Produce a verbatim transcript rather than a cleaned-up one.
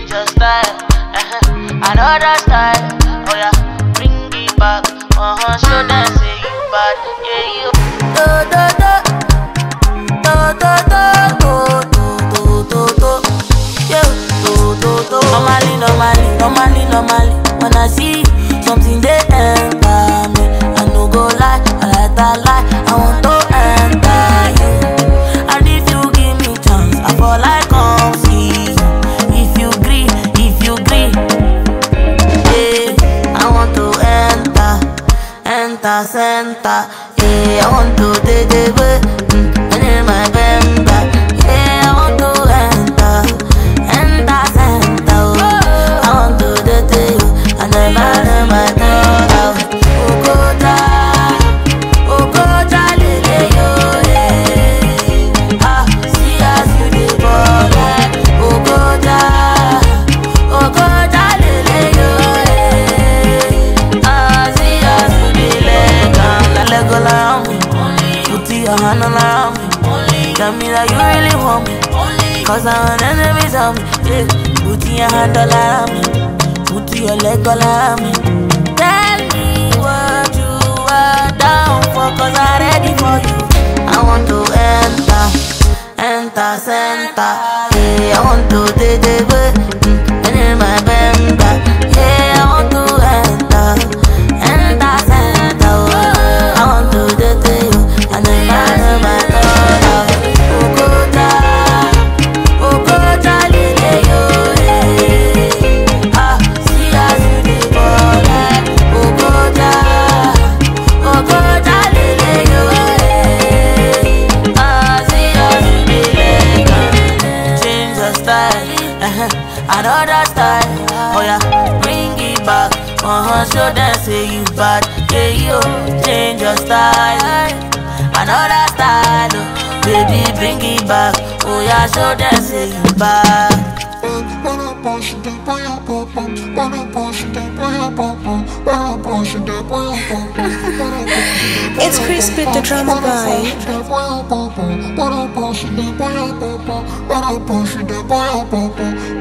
change your style. Uh-huh. Another style. Oh yeah, bring it back. Uh-huh. Show them say you bad. Yeah, you. Do do do. Do do do. Do do do do. Yeah. Do do do. Normally, normally, normally, normally. When I see something they enter me, I no go lie. I like that lie. I want to enter you. And if you give me chance, I fall like come see. If you agree, if you agree, yeah, I want to enter, enter center. Yeah, I want to take the way, mm, and in my bemba. Yeah, I want to enter, enter center. Oh, I want to take you, and then I know my door. Oh, go down, oh, go down, lele yo, yeah. Ah, see as you dey ball, oh, go down, oh, go down, lele yo, yeah. Ah, see as you dey leg on, la leg all around me. Put your hand all around me. Tell me that you really want me, cause I'm an enemy of me. Yeah. Put your hand all around me. Put your leg all around me. Tell me what you are down for, cause I'm ready for you. I want to enter, enter center. Yeah, I want to take the way, mm, and in my bemba. Yeah, I want to enter, enter center. Oh, I want to take you, and then I know my daughter. Oh, go down, oh, go down, lele yo, yeah. Ah, see as you dey ball, oh, go down, oh, go down, lele yo, yeah. Ah, see as you dey leg on. Change your style, uh-huh. Another style. Oh yeah, bring it back. Uh-huh, show them say you bad. Yeah, yo, change your style. Another style, oh. Baby, bring it back. Oh yeah, show them say you bad. It's Crispy the drama guy.